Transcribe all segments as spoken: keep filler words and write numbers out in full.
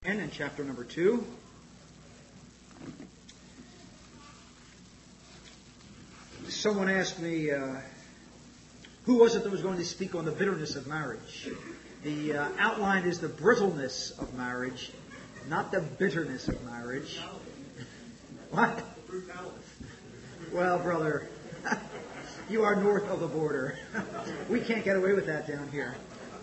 And chapter number two. Someone asked me, uh, who was it that was going to speak on the bitterness of marriage? The uh, outline is the brittleness of marriage, not the bitterness of marriage. What? Well, brother, you are north of the border. We can't get away with that down here.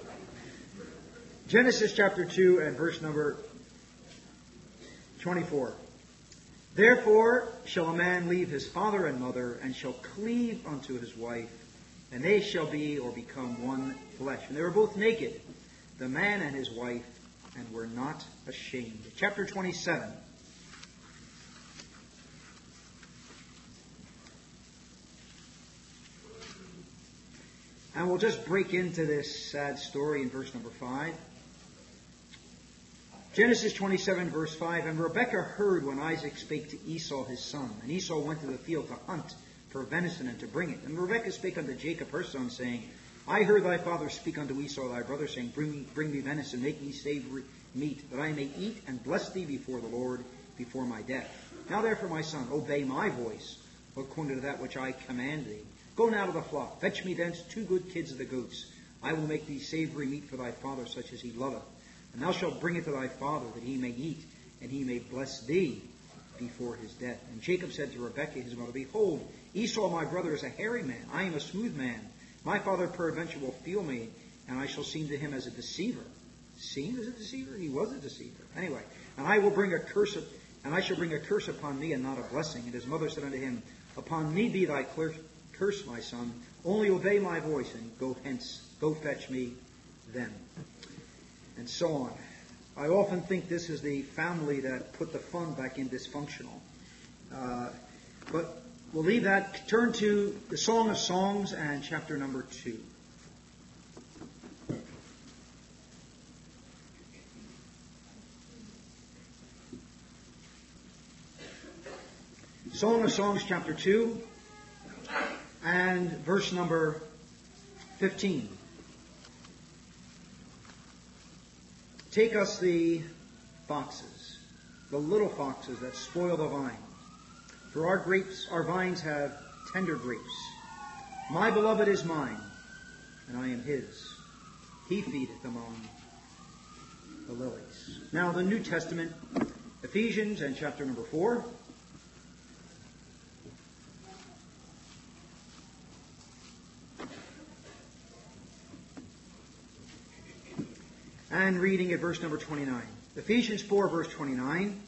Genesis chapter two and verse number twenty-four. Therefore shall a man leave his father and mother, and shall cleave unto his wife, and they shall be or become one flesh. And they were both naked, the man and his wife, and were not ashamed. Chapter twenty-seven. And we'll just break into this sad story in verse number five. Genesis twenty-seven, verse five. And Rebekah heard when Isaac spake to Esau his son. And Esau went to the field to hunt for venison and to bring it. And Rebekah spake unto Jacob her son, saying, I heard thy father speak unto Esau thy brother, saying, Bring me, bring me venison, make me savory meat, that I may eat and bless thee before the Lord, before my death. Now therefore, my son, obey my voice, according to that which I command thee. Go now to the flock, fetch me thence two good kids of the goats. I will make thee savory meat for thy father, such as he loveth. And thou shalt bring it to thy father, that he may eat, and he may bless thee before his death. And Jacob said to Rebekah his mother, Behold, Esau my brother is a hairy man, I am a smooth man. My father peradventure will feel me, and I shall seem to him as a deceiver. Seem as a deceiver? He was a deceiver. Anyway, and I will bring a curse, and I shall bring a curse upon thee, and not a blessing. And his mother said unto him, Upon me be thy curse, my son. Only obey my voice, and go hence. Go fetch me them. And so on. I often think this is the family that put the fun back in dysfunctional. Uh, but we'll leave that. Turn to the Song of Songs and chapter number two. Song of Songs chapter two and verse number fifteen. Take us the foxes, the little foxes that spoil the vine. For our grapes, our vines have tender grapes. My beloved is mine, and I am his. He feedeth among the lilies. Now the New Testament, Ephesians and chapter number four. And reading at verse number twenty-nine. Ephesians four, verse twenty-nine.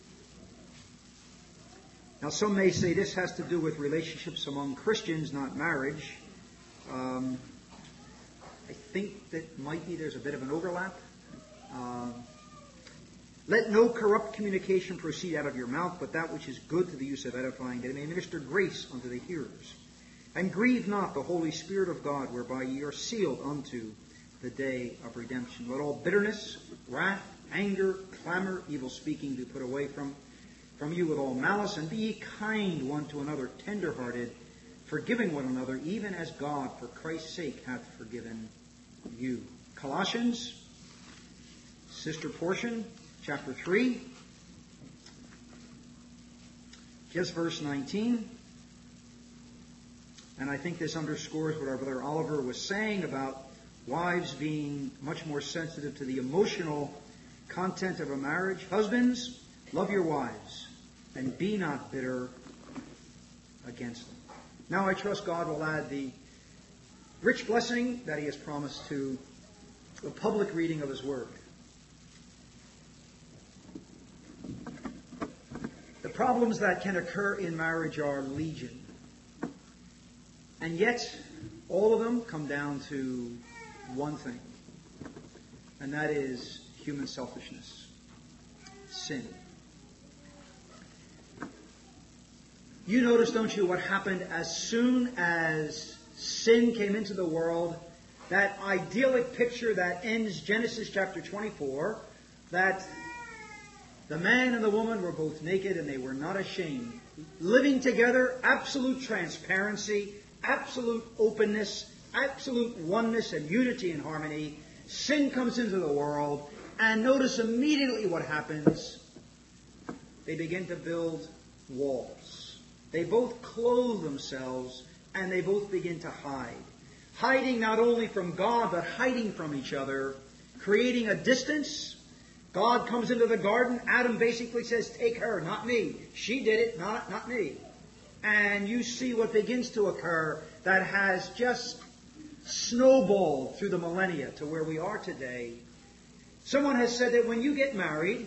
Now some may say this has to do with relationships among Christians, not marriage. Um, I think that might be there's a bit of an overlap. Um, Let no corrupt communication proceed out of your mouth, but that which is good to the use of edifying, that it may minister grace unto the hearers. And grieve not the Holy Spirit of God, whereby ye are sealed unto the day of redemption. Let all bitterness, wrath, anger, clamor, evil speaking be put away from, from you with all malice, and be ye kind one to another, tender-hearted, forgiving one another, even as God, for Christ's sake, hath forgiven you. Colossians, sister portion, chapter three, just verse nineteen. And I think this underscores what our brother Oliver was saying about wives being much more sensitive to the emotional content of a marriage. Husbands, love your wives, and be not bitter against them. Now I trust God will add the rich blessing that He has promised to the public reading of His Word. The problems that can occur in marriage are legion. And yet, all of them come down to one thing, and that is human selfishness, sin. You notice, don't you, what happened as soon as sin came into the world? That idyllic picture that ends Genesis chapter twenty-four, that the man and the woman were both naked and they were not ashamed. Living together, absolute transparency, absolute openness, absolute oneness and unity and harmony. Sin comes into the world, And notice immediately what happens. They begin to build walls. They both clothe themselves and they both begin to hide. Hiding not only from God, but hiding from each other, creating a distance. God comes into the garden. Adam basically says, take her, not me. She did it, not, not me. And you see what begins to occur that has just snowballed through the millennia to where we are today. Someone has said that when you get married,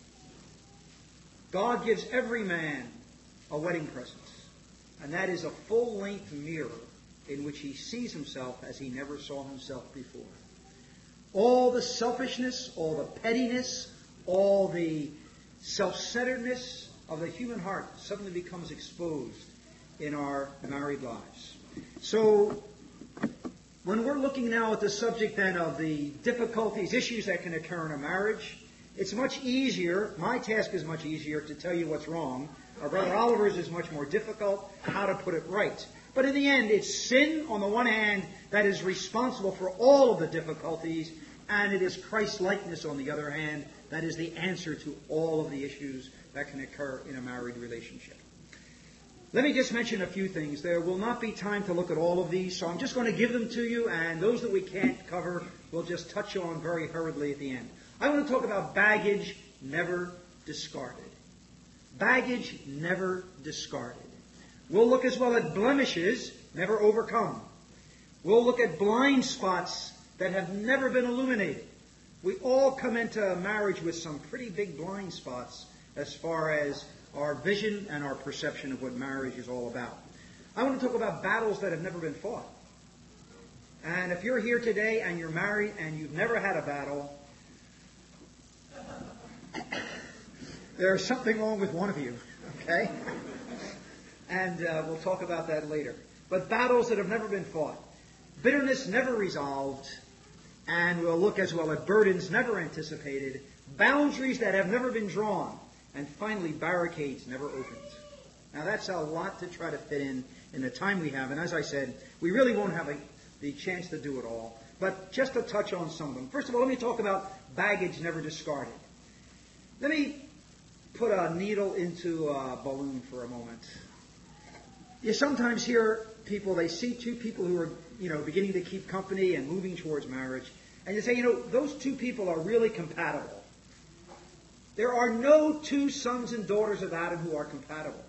God gives every man a wedding present. And that is a full-length mirror in which he sees himself as he never saw himself before. All the selfishness, all the pettiness, all the self-centeredness of the human heart suddenly becomes exposed in our married lives. So, when we're looking now at the subject then of the difficulties, issues that can occur in a marriage, it's much easier, my task is much easier to tell you what's wrong. Our brother Oliver's is much more difficult, how to put it right. But in the end, it's sin on the one hand that is responsible for all of the difficulties, and it is Christ-likeness on the other hand that is the answer to all of the issues that can occur in a married relationship. Let me just mention a few things. There will not be time to look at all of these, so I'm just going to give them to you, and those that we can't cover, we'll just touch on very hurriedly at the end. I want to talk about baggage never discarded. Baggage never discarded. We'll look as well at blemishes never overcome. We'll look at blind spots that have never been illuminated. We all come into marriage with some pretty big blind spots as far as our vision and our perception of what marriage is all about. I want to talk about battles that have never been fought. And if you're here today and you're married and you've never had a battle, there's something wrong with one of you, okay? And uh, we'll talk about that later. But battles that have never been fought. Bitterness never resolved. And we'll look as well at burdens never anticipated. Boundaries that have never been drawn. And finally, barricades never opened. Now that's a lot to try to fit in in the time we have. And as I said, we really won't have a, the chance to do it all. But just to touch on some of them. First of all, let me talk about baggage never discarded. Let me put a needle into a balloon for a moment. You sometimes hear people, they see two people who are, you know, beginning to keep company and moving towards marriage. And you say, you know, those two people are really compatible. There are no two sons and daughters of Adam who are compatible.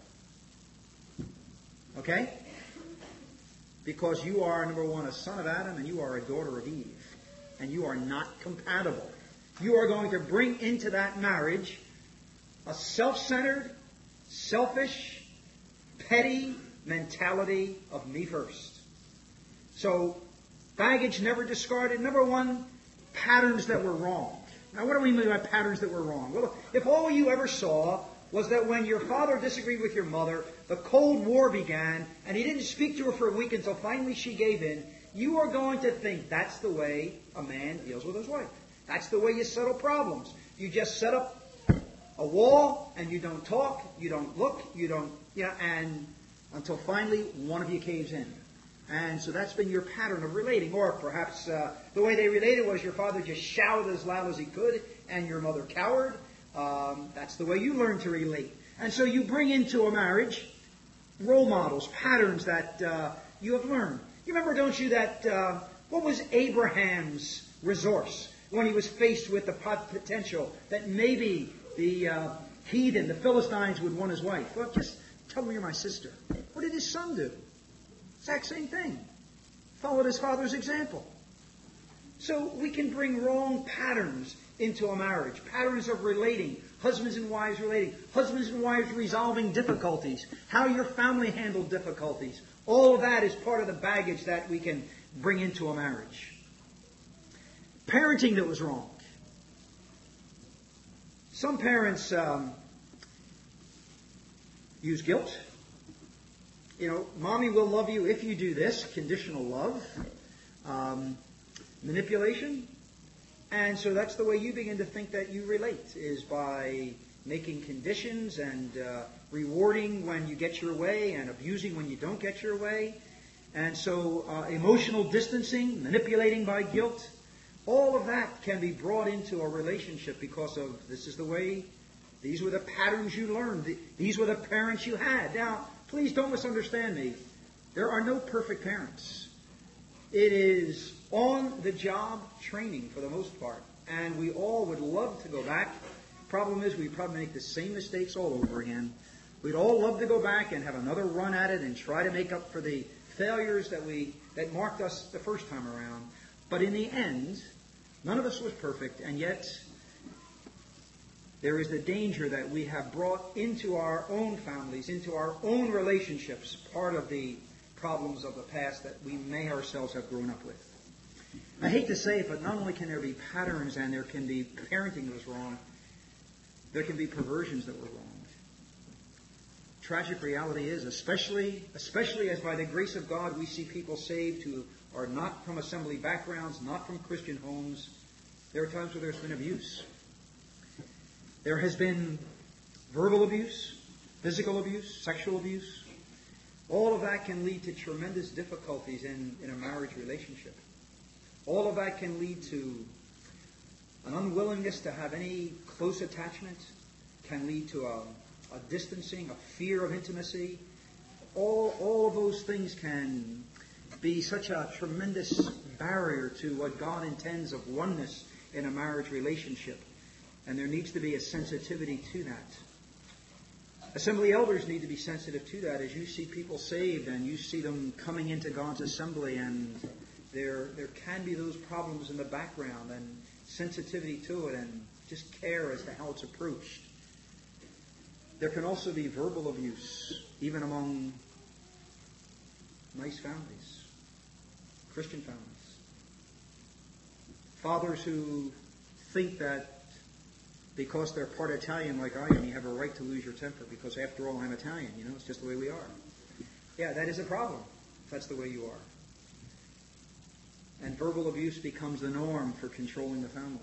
Okay? Because you are, number one, a son of Adam and you are a daughter of Eve. And you are not compatible. You are going to bring into that marriage a self-centered, selfish, petty mentality of me first. So, baggage never discarded. Number one, patterns that were wrong. Now, what do we mean by patterns that were wrong? Well, if all you ever saw was that when your father disagreed with your mother, the Cold War began, and he didn't speak to her for a week until finally she gave in, you are going to think that's the way a man deals with his wife. That's the way you settle problems. You just set up a wall, and you don't talk, you don't look, you don't, you know, and until finally one of you caves in. And so that's been your pattern of relating. Or perhaps uh, the way they related was your father just shouted as loud as he could, and your mother cowered. Um, that's the way you learn to relate. And so you bring into a marriage role models, patterns that uh, you have learned. You remember, don't you, that uh, what was Abraham's resource when he was faced with the potential that maybe the uh, heathen, the Philistines, would want his wife? Well, just tell me you're my sister. What did his son do? Exact same thing. Followed his father's example. So we can bring wrong patterns into a marriage. Patterns of relating. Husbands and wives relating. Husbands and wives resolving difficulties. How your family handled difficulties. All of that is part of the baggage that we can bring into a marriage. Parenting that was wrong. Some parents um, use guilt. You know, mommy will love you if you do this. Conditional love. Um, manipulation. And so that's the way you begin to think that you relate, is by making conditions and uh, rewarding when you get your way and abusing when you don't get your way. And so uh, emotional distancing, manipulating by guilt. All of that can be brought into a relationship because of this is the way, these were the patterns you learned. These were the parents you had. Now, please don't misunderstand me. There are no perfect parents. It is on-the-job training for the most part. And we all would love to go back. Problem is, we probably make the same mistakes all over again. We'd all love to go back and have another run at it and try to make up for the failures that we that marked us the first time around. But in the end, none of us was perfect, and yet there is the danger that we have brought into our own families, into our own relationships, part of the problems of the past that we may ourselves have grown up with. I hate to say it, but not only can there be patterns and there can be parenting that was wrong, there can be perversions that were wrong. Tragic reality is, especially, especially as by the grace of God we see people saved who are not from assembly backgrounds, not from Christian homes, there are times where there's been abuse. There has been verbal abuse, physical abuse, sexual abuse. All of that can lead to tremendous difficulties in, in a marriage relationship. All of that can lead to an unwillingness to have any close attachment, can lead to a, a distancing, a fear of intimacy. All, all of those things can be such a tremendous barrier to what God intends of oneness in a marriage relationship. And there needs to be a sensitivity to that. Assembly elders need to be sensitive to that as you see people saved and you see them coming into God's assembly, and there there can be those problems in the background and sensitivity to it and just care as to how it's approached. There can also be verbal abuse, even among nice families, Christian families. Fathers who think that because they're part Italian like I am, you have a right to lose your temper because after all I'm Italian, you know, it's just the way we are. Yeah, that is a problem if that's the way you are. And verbal abuse becomes the norm for controlling the family.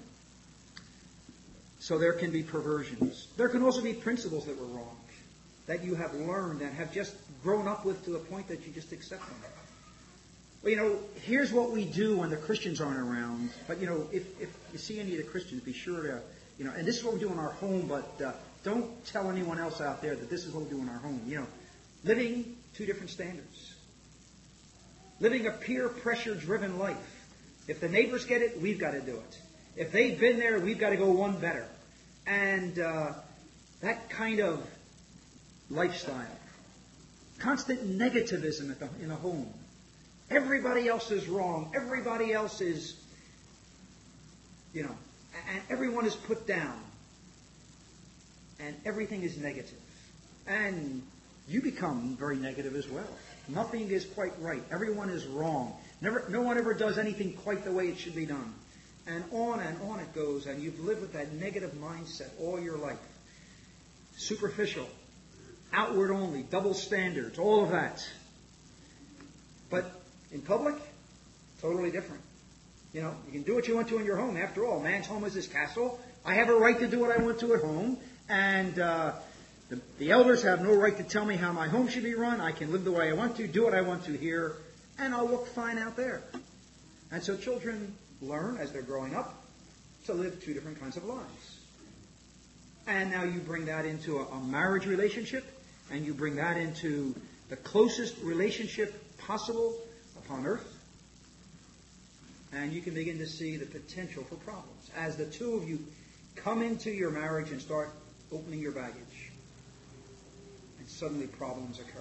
So there can be perversions. There can also be principles that were wrong, that you have learned and have just grown up with to the point that you just accept them. Well, you know, here's what we do when the Christians aren't around. But, you know, if, if you see any of the Christians, be sure to, you know, and this is what we do in our home, but uh, don't tell anyone else out there that this is what we do in our home. You know, living two different standards. Living a peer pressure-driven life. If the neighbors get it, we've got to do it. If they've been there, we've got to go one better. And uh, that kind of lifestyle. Constant negativism at the, in a home. Everybody else is wrong. Everybody else is, you know, and everyone is put down. And everything is negative. And you become very negative as well. Nothing is quite right. Everyone is wrong. Never, no one ever does anything quite the way it should be done. And on and on it goes, and you've lived with that negative mindset all your life. Superficial, outward only, double standards, all of that. But in public, totally different. You know, you can do what you want to in your home. After all, man's home is his castle. I have a right to do what I want to at home. And uh, the, the elders have no right to tell me how my home should be run. I can live the way I want to, do what I want to here, and I'll look fine out there. And so children learn as they're growing up to live two different kinds of lives. And now you bring that into a, a marriage relationship, and you bring that into the closest relationship possible upon earth, and you can begin to see the potential for problems as the two of you come into your marriage and start opening your baggage, and suddenly problems occur.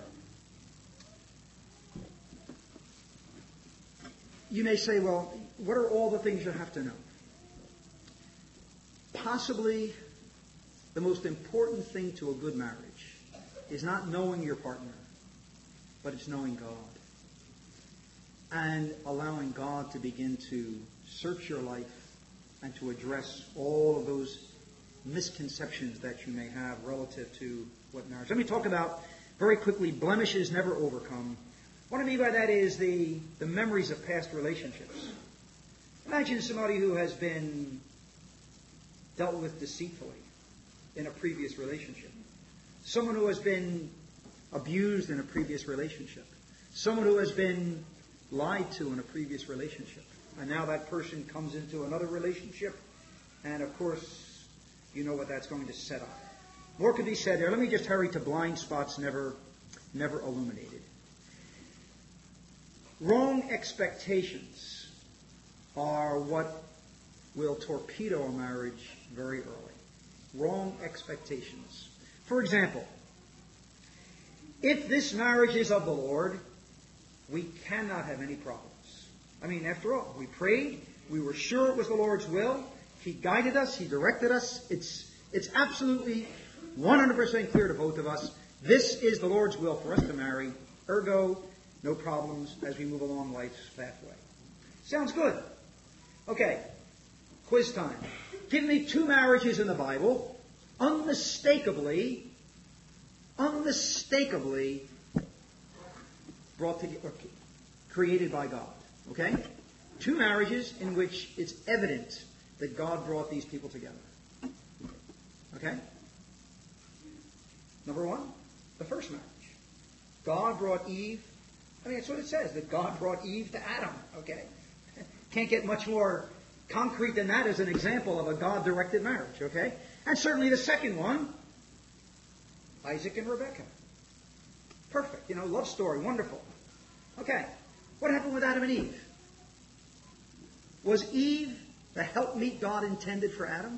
You may say, well, what are all the things you have to know? Possibly the most important thing to a good marriage is not knowing your partner, but it's knowing God. And allowing God to begin to search your life and to address all of those misconceptions that you may have relative to what marriage. Let me talk about, very quickly, blemishes never overcome. What I mean by that is the, the memories of past relationships. Imagine somebody who has been dealt with deceitfully in a previous relationship. Someone who has been abused in a previous relationship. Someone who has been lied to in a previous relationship. and now that person comes into another relationship, and of course, you know what that's going to set up. More could be said there. Let me just hurry to blind spots never, never illuminated. Wrong expectations are what will torpedo a marriage very early. Wrong expectations. For example, if this marriage is of the Lord, we cannot have any problems. I mean, after all, we prayed, we were sure it was the Lord's will, He guided us, He directed us. It's, it's absolutely one hundred percent clear to both of us. This is the Lord's will for us to marry. Ergo, no problems as we move along life's pathway. Sounds good. Okay, quiz time. Give me two marriages in the Bible, unmistakably, unmistakably brought together, created by God. Okay? Two marriages in which it's evident that God brought these people together. Okay? Number one, the first marriage. God brought Eve. I mean, that's what it says, that God brought Eve to Adam. Okay? Can't get much more concrete than that as an example of a God-directed marriage. Okay? And certainly the second one, Isaac and Rebekah. Perfect. You know, love story. Wonderful. Okay. What happened with Adam and Eve? Was Eve the helpmeet God intended for Adam?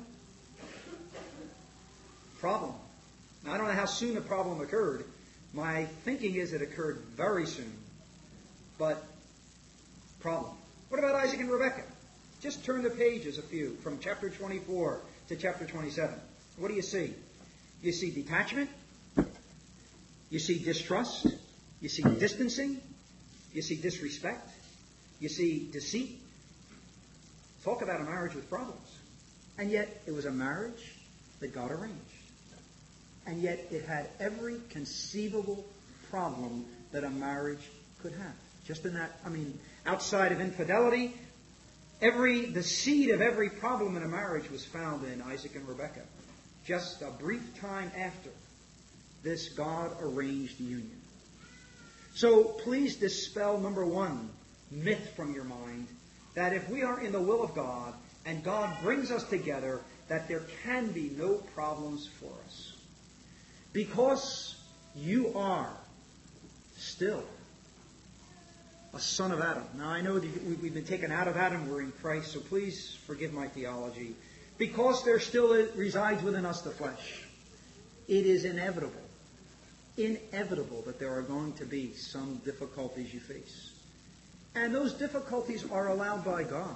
Problem. Now, I don't know how soon the problem occurred. My thinking is it occurred very soon. But, problem. What about Isaac and Rebekah? Just turn the pages a few from chapter twenty-four to chapter twenty-seven. What do you see? You see detachment. You see distrust. You see distancing. You see disrespect. You see deceit. Talk about a marriage with problems. And yet, it was a marriage that God arranged. And yet, it had every conceivable problem that a marriage could have. Just in that, I mean, outside of infidelity, every the seed of every problem in a marriage was found in Isaac and Rebekah. Just a brief time after this God-arranged union. So please dispel, number one, myth from your mind, that if we are in the will of God and God brings us together, that there can be no problems for us. Because you are still a son of Adam. Now, I know that we've been taken out of Adam, we're in Christ, so please forgive my theology. Because there still resides within us the flesh, it is inevitable, inevitable that there are going to be some difficulties you face. And those difficulties are allowed by God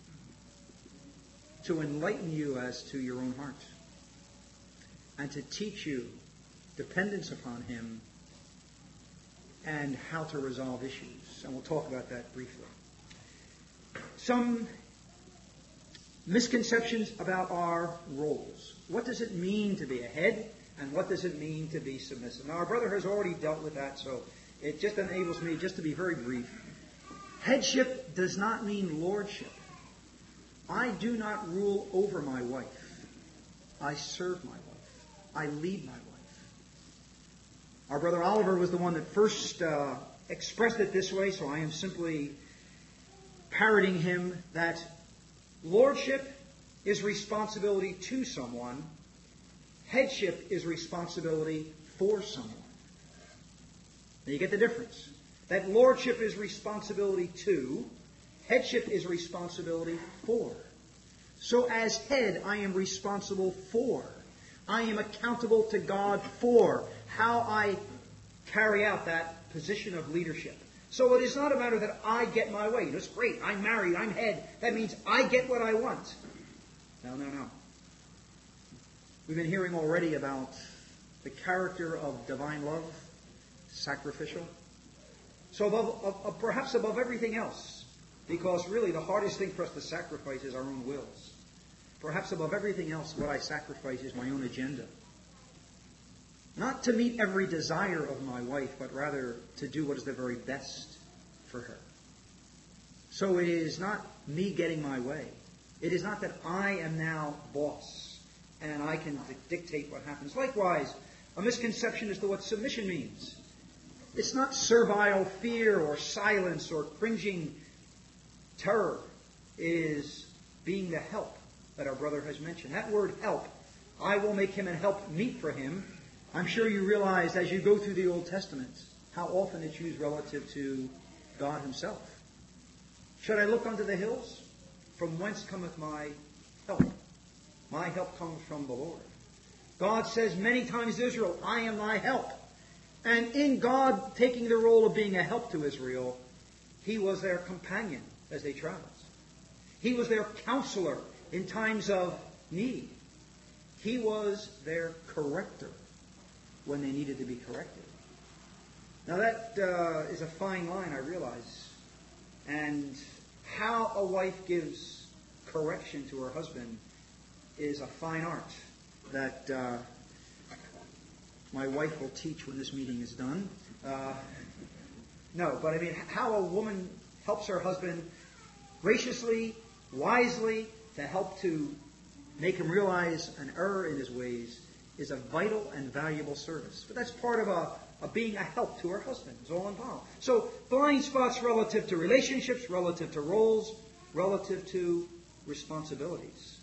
to enlighten you as to your own heart and to teach you dependence upon Him and how to resolve issues. And we'll talk about that briefly. Some misconceptions about our roles. What does it mean to be a head, and what does it mean to be submissive? Now, our brother has already dealt with that, so it just enables me just to be very brief. Headship does not mean lordship. I do not rule over my wife. I serve my wife. I lead my wife. Our brother Oliver was the one that first uh, expressed it this way, so I am simply parroting him that lordship is responsibility to someone. Headship is responsibility for someone. Now you get the difference. That lordship is responsibility to, headship is responsibility for. So as head, I am responsible for. I am accountable to God for how I carry out that position of leadership. So it is not a matter that I get my way. It's great, I'm married, I'm head. That means I get what I want. No, no, no. We've been hearing already about the character of divine love, sacrificial. So above, uh, perhaps above everything else, because really the hardest thing for us to sacrifice is our own wills. Perhaps above everything else, what I sacrifice is my own agenda. Not to meet every desire of my wife, but rather to do what is the very best for her. So it is not me getting my way. It is not that I am now boss and I can dictate what happens. Likewise, a misconception as to what submission means. It's not servile fear or silence or cringing terror. is being the help that our brother has mentioned. That word help, I will make him and help meet for him. I'm sure you realize as you go through the Old Testament how often it's used relative to God himself. Should I look unto the hills? From whence cometh my help? My help comes from the Lord. God says many times to Israel, I am thy help. And in God taking the role of being a help to Israel, he was their companion as they traveled. He was their counselor in times of need. He was their corrector when they needed to be corrected. Now that uh, is a fine line, I realize. And how a wife gives correction to her husband is a fine art that uh, my wife will teach when this meeting is done. Uh, no, but I mean, how a woman helps her husband graciously, wisely, to help to make him realize an error in his ways is a vital and valuable service. But that's part of a, a being a help to her husband. It's all involved. So blind spots relative to relationships, relative to roles, relative to responsibilities.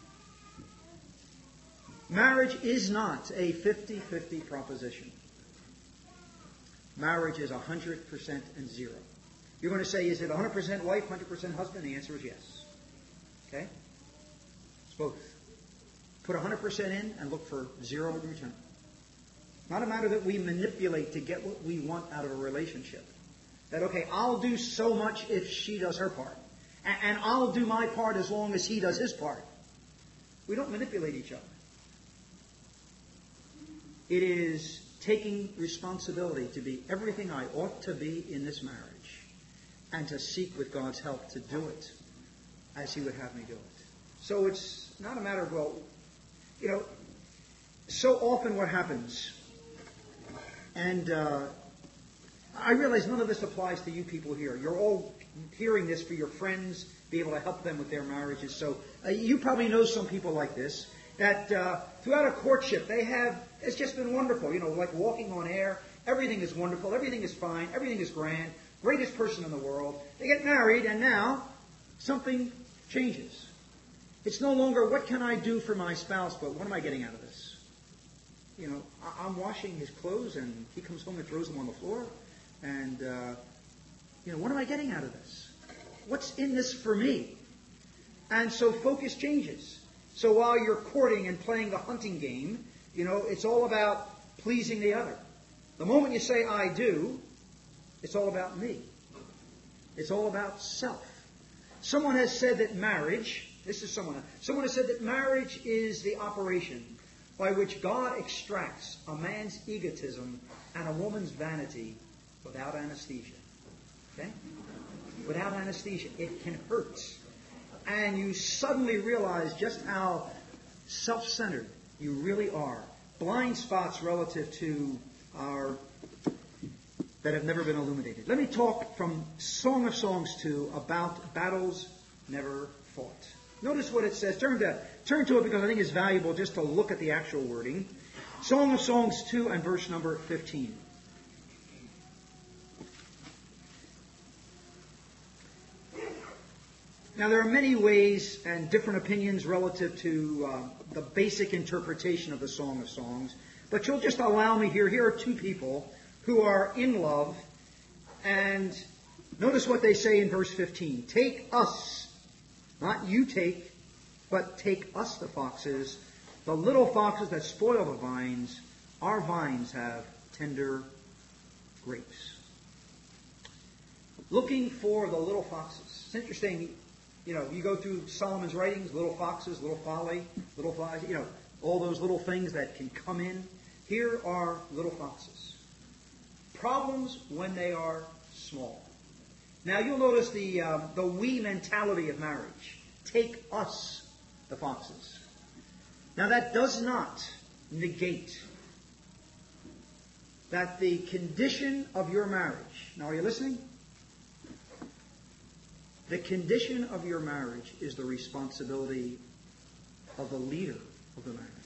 Marriage is not a fifty-fifty proposition. Marriage is one hundred percent and zero. You're going to say, is it one hundred percent wife, one hundred percent husband? The answer is yes. Okay? It's both. Put one hundred percent in and look for zero in return. Not a matter that we manipulate to get what we want out of a relationship. That, okay, I'll do so much if she does her part. And, and I'll do my part as long as he does his part. We don't manipulate each other. It is taking responsibility to be everything I ought to be in this marriage and to seek with God's help to do it as he would have me do it. So it's not a matter of, well, you know, so often what happens, and uh, I realize none of this applies to you people here. You're all hearing this for your friends, be able to help them with their marriages. So uh, you probably know some people like this, that uh, throughout a courtship, they have, it's just been wonderful, you know, like walking on air. Everything is wonderful. Everything is fine. Everything is grand. Greatest person in the world. They get married, and now something changes. It's no longer, what can I do for my spouse, but what am I getting out of this? You know, I'm washing his clothes, and he comes home and throws them on the floor. And, uh, you know, what am I getting out of this? What's in this for me? And so focus changes. So while you're courting and playing the hunting game, you know, it's all about pleasing the other. The moment you say, I do, it's all about me. It's all about self. Someone has said that marriage, this is someone, someone has said that marriage is the operation by which God extracts a man's egotism and a woman's vanity without anesthesia. Okay? Without anesthesia. It can hurt. And you suddenly realize just how self-centered you really are. Blind spots relative to our that have never been illuminated. Let me talk from Song of Songs two about battles never fought. Notice what it says. Turn to, turn to it because I think it's valuable just to look at the actual wording. Song of Songs two and verse number fifteen. Now, there are many ways and different opinions relative to uh, the basic interpretation of the Song of Songs. But you'll just allow me here. Here are two people who are in love. And notice what they say in verse fifteen. Take us, not you take, but take us the foxes, the little foxes that spoil the vines. Our vines have tender grapes. Looking for the little foxes. It's interesting. You know, you go through Solomon's writings, little foxes, little folly, little flies, you know, all those little things that can come in. Here are little foxes. Problems when they are small. Now, you'll notice the, um, the we mentality of marriage. Take us, the foxes. Now, that does not negate that the condition of your marriage, now are you listening? The condition of your marriage is the responsibility of the leader of the marriage.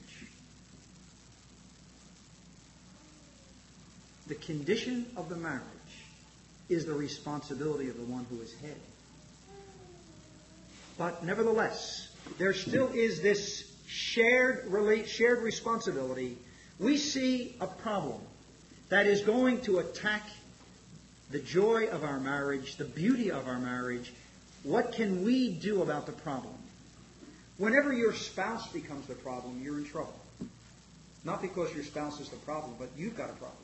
The condition of the marriage is the responsibility of the one who is head. But nevertheless, there still is this shared relate, shared responsibility. We see a problem that is going to attack the joy of our marriage, the beauty of our marriage. What can we do about the problem? Whenever your spouse becomes the problem, you're in trouble. Not because your spouse is the problem, but you've got a problem.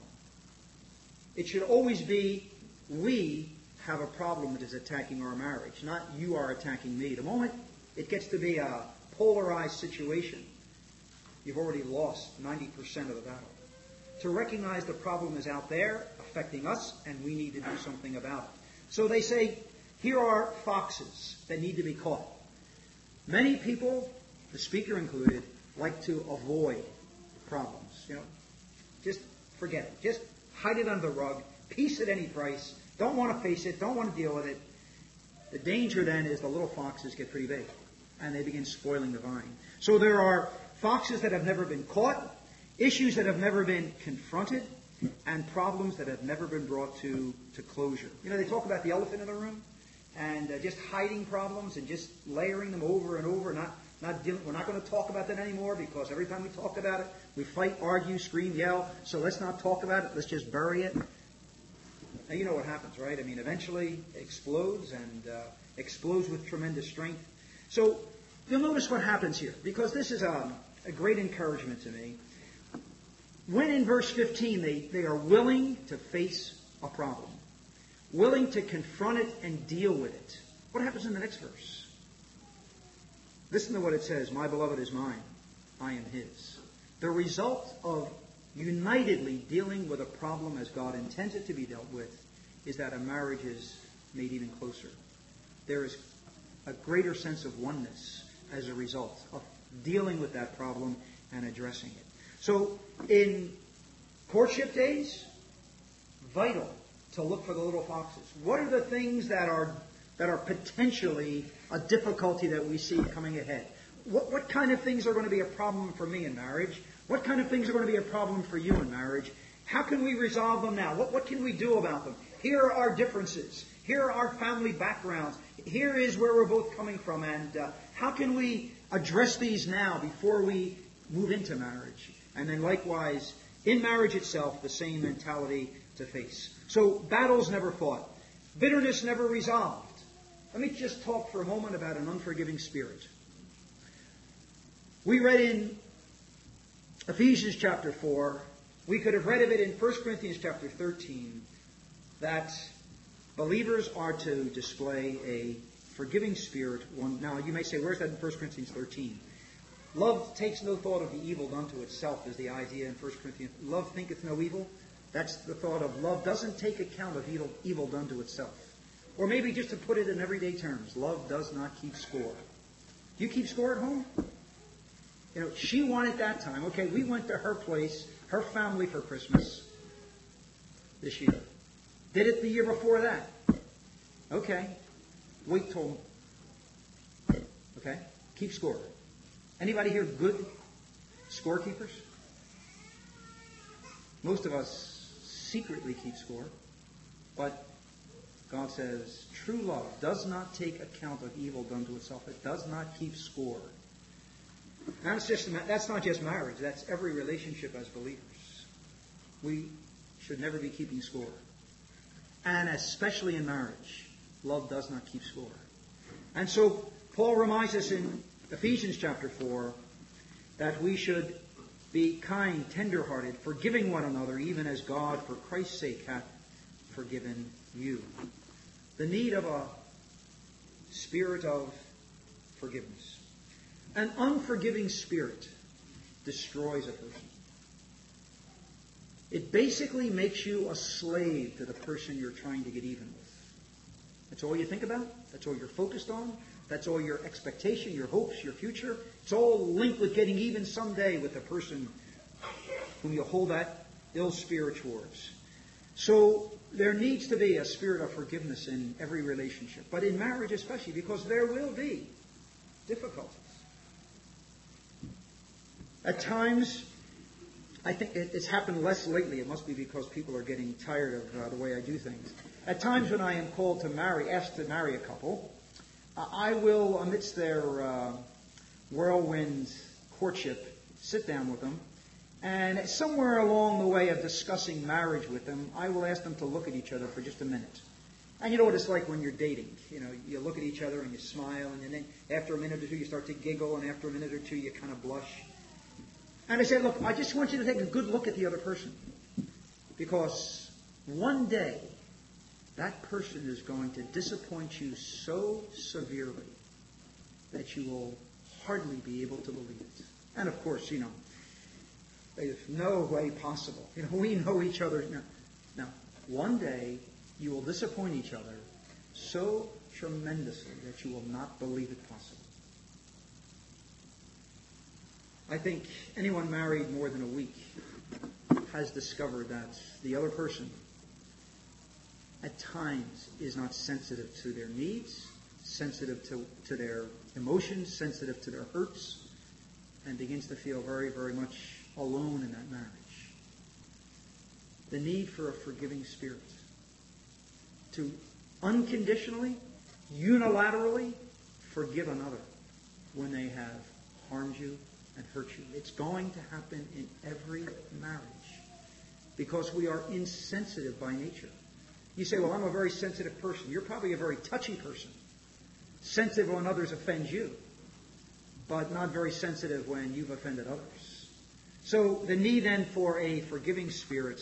It should always be, we have a problem that is attacking our marriage, not you are attacking me. The moment it gets to be a polarized situation, you've already lost ninety percent of the battle. To recognize the problem is out there, affecting us, and we need to do something about it. So they say, here are foxes that need to be caught. Many people, the speaker included, like to avoid problems. You know, just forget it. Just hide it under the rug. Peace at any price. Don't want to face it. Don't want to deal with it. The danger then is the little foxes get pretty big, and they begin spoiling the vine. So there are foxes that have never been caught, issues that have never been confronted, and problems that have never been brought to, to closure. You know, they talk about the elephant in the room, and uh, just hiding problems and just layering them over and over. Not, not dealing, we're not going to talk about that anymore because every time we talk about it, we fight, argue, scream, yell. So let's not talk about it. Let's just bury it. Now, you know what happens, right? I mean, eventually it explodes and uh, explodes with tremendous strength. So you'll notice what happens here, because this is a, a great encouragement to me. When in verse fifteen they, they are willing to face a problem, willing to confront it and deal with it, what happens in the next verse? Listen to what it says, my beloved is mine, I am his. The result of unitedly dealing with a problem as God intends it to be dealt with is that a marriage is made even closer. There is a greater sense of oneness as a result of dealing with that problem and addressing it. So in courtship days, vital to look for the little foxes. What are the things that are that are potentially a difficulty that we see coming ahead? What, what kind of things are going to be a problem for me in marriage? What kind of things are going to be a problem for you in marriage? How can we resolve them now? What, what can we do about them? Here are our differences. Here are our family backgrounds. Here is where we're both coming from. And uh, how can we address these now before we move into marriage? And then likewise, in marriage itself, the same mentality to face. So battles never fought. Bitterness never resolved. Let me just talk for a moment about an unforgiving spirit. We read in Ephesians chapter four, we could have read of it in First Corinthians chapter thirteen, that believers are to display a forgiving spirit. One, now you may say, where's that in First Corinthians thirteen? Love takes no thought of the evil done to itself is the idea in First Corinthians. Love thinketh no evil. That's the thought of love doesn't take account of evil, evil done to itself. Or maybe just to put it in everyday terms, love does not keep score. Do you keep score at home? You know, she wanted that time. Okay, we went to her place, her family for Christmas this year. Did it the year before that. Okay. Wait till... Okay. Keep score. Anybody here good scorekeepers? Most of us secretly keep score. But God says, true love does not take account of evil done to itself. It does not keep score. That's, just, that's not just marriage. That's every relationship as believers. We should never be keeping score. And especially in marriage, love does not keep score. And so Paul reminds us in Ephesians chapter four that we should be kind, tender-hearted, forgiving one another, even as God, for Christ's sake, hath forgiven you. The need of a spirit of forgiveness. An unforgiving spirit destroys a person. It basically makes you a slave to the person you're trying to get even with. That's all you think about. That's all you're focused on. That's all your expectation, your hopes, your future. It's all linked with getting even someday with the person whom you hold that ill spirit towards. So there needs to be a spirit of forgiveness in every relationship, but in marriage especially, because there will be difficulties. At times, I think it's happened less lately. It must be because people are getting tired of uh, the way I do things. At times when I am called to marry, asked to marry a couple, I will, amidst their uh, whirlwind courtship, sit down with them, and somewhere along the way of discussing marriage with them, I will ask them to look at each other for just a minute. And you know what it's like when you're dating. You know, you look at each other and you smile, and then after a minute or two you start to giggle, and after a minute or two you kind of blush. And I say, look, I just want you to take a good look at the other person. Because one day, that person is going to disappoint you so severely that you will hardly be able to believe it. And of course, you know, there's no way possible. You know, we know each other. Now, now one day, you will disappoint each other so tremendously that you will not believe it possible. I think anyone married more than a week has discovered that the other person at times is not sensitive to their needs, sensitive to, to their emotions, sensitive to their hurts, and begins to feel very, very much alone in that marriage. The need for a forgiving spirit to unconditionally, unilaterally forgive another when they have harmed you and hurt you. It's going to happen in every marriage because we are insensitive by nature. You say, well, I'm a very sensitive person. You're probably a very touchy person. Sensitive when others offend you, but not very sensitive when you've offended others. So the need then for a forgiving spirit.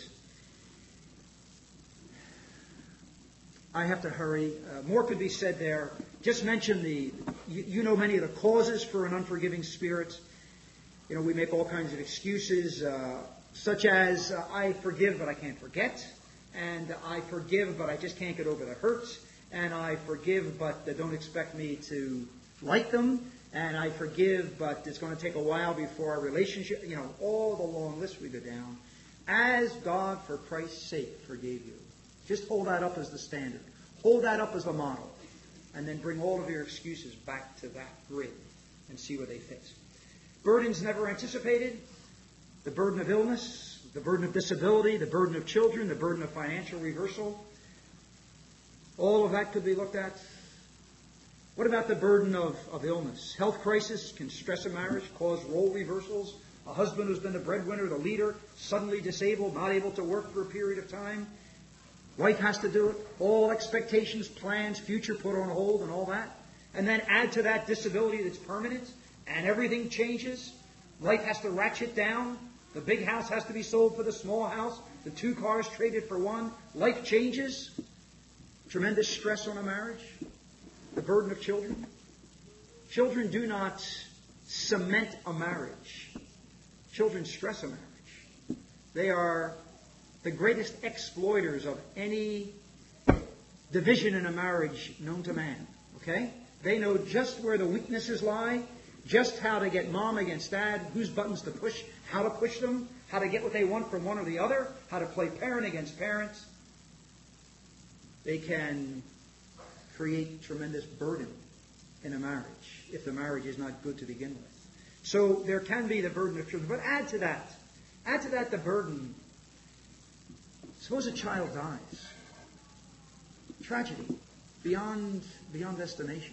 I have to hurry. Uh, more could be said there. Just mention the, you, you know many of the causes for an unforgiving spirit. You know, we make all kinds of excuses, uh, such as, uh, I forgive but I can't forget, and I forgive but I just can't get over the hurt, and I forgive but they don't expect me to like them, and I forgive but it's going to take a while before our relationship, you know, all the long list we go down. As God, for Christ's sake, forgave you. Just hold that up as the standard. Hold that up as the model. And then bring all of your excuses back to that grid and see where they fit. Burdens never anticipated. The burden of illness, the burden of disability, the burden of children, the burden of financial reversal. All of that could be looked at. What about the burden of, of illness? Health crisis can stress a marriage, cause role reversals. A husband who's been the breadwinner, the leader, suddenly disabled, not able to work for a period of time. Wife has to do it. All expectations, plans, future put on hold and all that. And then add to that disability that's permanent and everything changes. Life has to ratchet down. The big house has to be sold for the small house. The two cars traded for one. Life changes. Tremendous stress on a marriage. The burden of children. Children do not cement a marriage. Children stress a marriage. They are the greatest exploiters of any division in a marriage known to man. Okay? They know just where the weaknesses lie, just how to get mom against dad, whose buttons to push, how to push them, how to get what they want from one or the other, how to play parent against parents. They can create tremendous burden in a marriage if the marriage is not good to begin with. So there can be the burden of children. But add to that, add to that the burden. Suppose a child dies. Tragedy. Beyond, beyond estimation.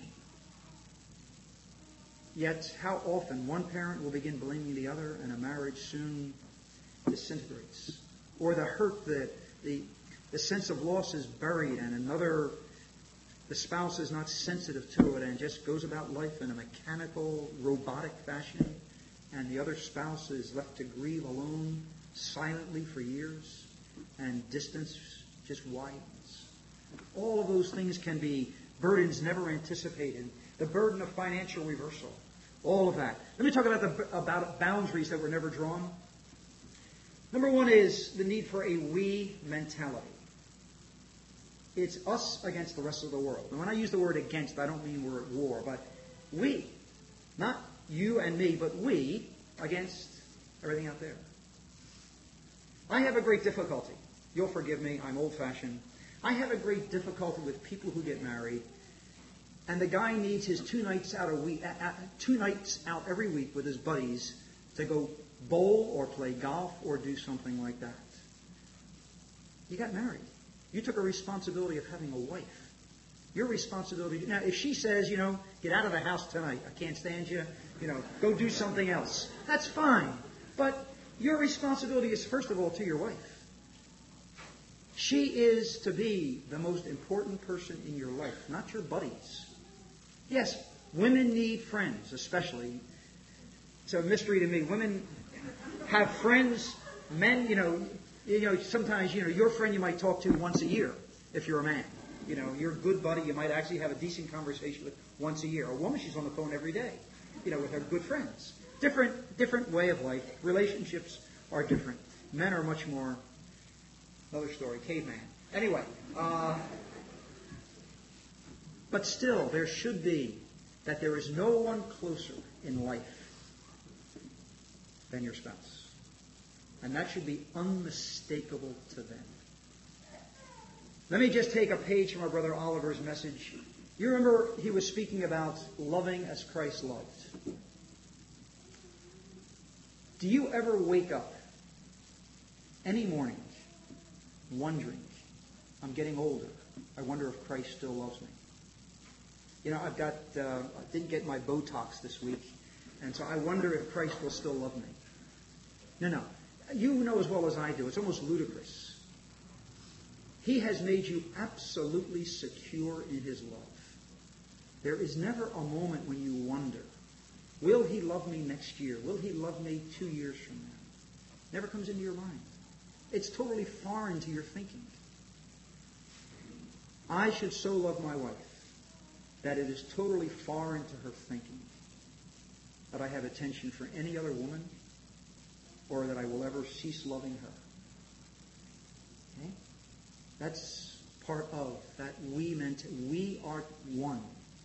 Yet, how often one parent will begin blaming the other and a marriage soon disintegrates. Or the hurt, the, the, the sense of loss is buried and another, the spouse is not sensitive to it and just goes about life in a mechanical, robotic fashion. And the other spouse is left to grieve alone, silently for years. And distance just widens. All of those things can be burdens never anticipated. The burden of financial reversal. All of that. Let me talk about the about boundaries that were never drawn. Number one is the need for a we mentality. It's us against the rest of the world. And when I use the word against, I don't mean we're at war, but we. Not you and me, but we against everything out there. I have a great difficulty. You'll forgive me, I'm old-fashioned. I have a great difficulty with people who get married, and the guy needs his two nights out a week, uh, two nights out every week with his buddies to go bowl or play golf or do something like that. You got married. You took a responsibility of having a wife. Your responsibility. Now, if she says, you know, get out of the house tonight, I can't stand you, you know, go do something else, that's fine. But your responsibility is, first of all, to your wife. She is to be the most important person in your life, not your buddies. Yes, women need friends, especially. It's a mystery to me. Women have friends. Men, you know, you know, sometimes, you know, your friend you might talk to once a year if you're a man. You know, your good buddy you might actually have a decent conversation with once a year. A woman, she's on the phone every day, you know, with her good friends. Different, different way of life. Relationships are different. Men are much more, another story, caveman. Anyway, uh, but still, there should be that there is no one closer in life than your spouse. And that should be unmistakable to them. Let me just take a page from our brother Oliver's message. You remember he was speaking about loving as Christ loved. Do you ever wake up any morning wondering, I'm getting older, I wonder if Christ still loves me? You know, I've got, uh, I didn't get my Botox this week, and so I wonder if Christ will still love me. No, no. You know as well as I do, it's almost ludicrous. He has made you absolutely secure in His love. There is never a moment when you wonder, will He love me next year? Will He love me two years from now? Never comes into your mind. It's totally foreign to your thinking. I should so love my wife that it is totally foreign to her thinking that I have attention for any other woman or that I will ever cease loving her. Okay? That's part of that we meant we are one.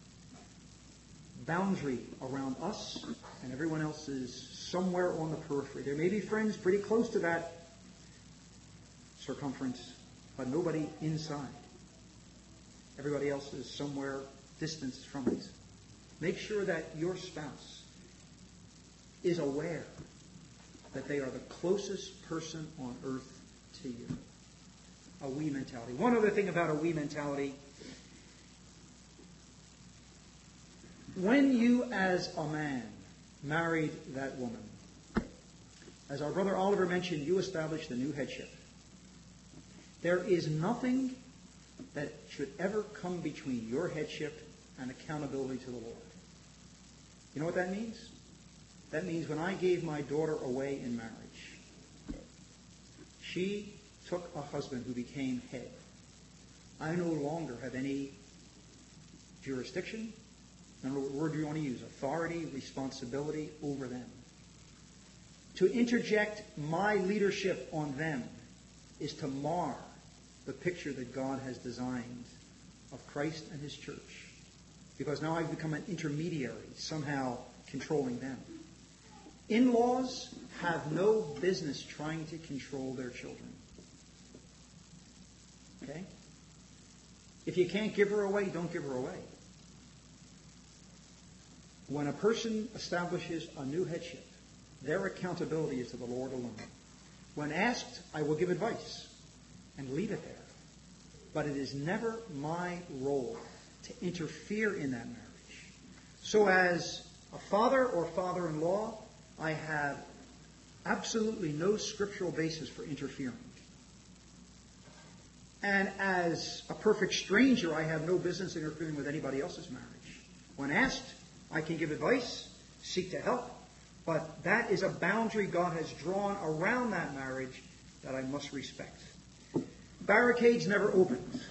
Boundary around us and everyone else is somewhere on the periphery. There may be friends pretty close to that circumference, but nobody inside. Everybody else is somewhere distanced from it. Make sure that your spouse is aware that they are the closest person on earth to you. A we mentality. One other thing about a we mentality. When you as a man married that woman, as our brother Oliver mentioned, you established the new headship. There is nothing that should ever come between your headship and accountability to the Lord. You know what that means? That means when I gave my daughter away in marriage, she took a husband who became head. I no longer have any jurisdiction, I don't know what word you want to use, authority, responsibility over them. To interject my leadership on them is to mar the picture that God has designed of Christ and His church. Because now I've become an intermediary, somehow controlling them. In-laws have no business trying to control their children. Okay? If you can't give her away, don't give her away. When a person establishes a new headship, their accountability is to the Lord alone. When asked, I will give advice and leave it there. But it is never my role to interfere in that marriage. So as a father or father-in-law, I have absolutely no scriptural basis for interfering. And as a perfect stranger, I have no business interfering with anybody else's marriage. When asked, I can give advice, seek to help, but that is a boundary God has drawn around that marriage that I must respect. Barricades never opened.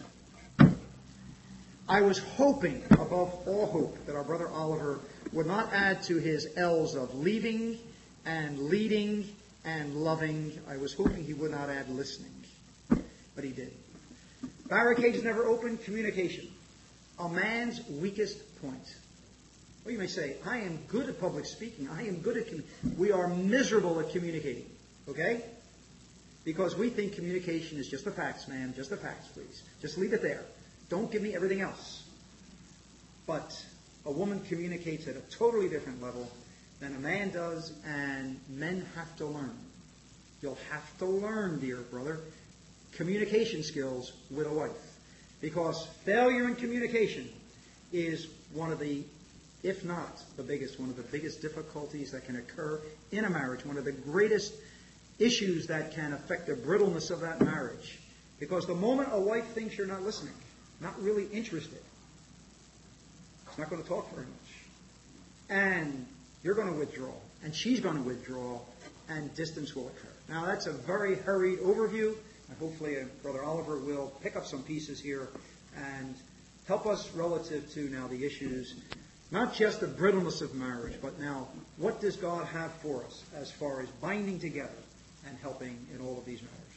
I was hoping, above all hope, that our brother Oliver would not add to his L's of leaving and leading and loving. I was hoping he would not add listening, but he did. Barricades never open. Communication. A man's weakest point. Well, you may say, I am good at public speaking. I am good at communicating. We are miserable at communicating. Okay? Because we think communication is just the facts, man. Just the facts, please. Just leave it there. Don't give me everything else. But a woman communicates at a totally different level than a man does, and men have to learn. You'll have to learn, dear brother, communication skills with a wife. Because failure in communication is one of the, if not the biggest, one of the biggest difficulties that can occur in a marriage, one of the greatest issues that can affect the brittleness of that marriage. Because the moment a wife thinks you're not listening, not really interested, it's not going to talk very much. And you're going to withdraw, and she's going to withdraw, and distance will occur. Now, that's a very hurried overview, and hopefully uh, Brother Oliver will pick up some pieces here and help us relative to now the issues, not just the brittleness of marriage, but now what does God have for us as far as binding together and helping in all of these matters.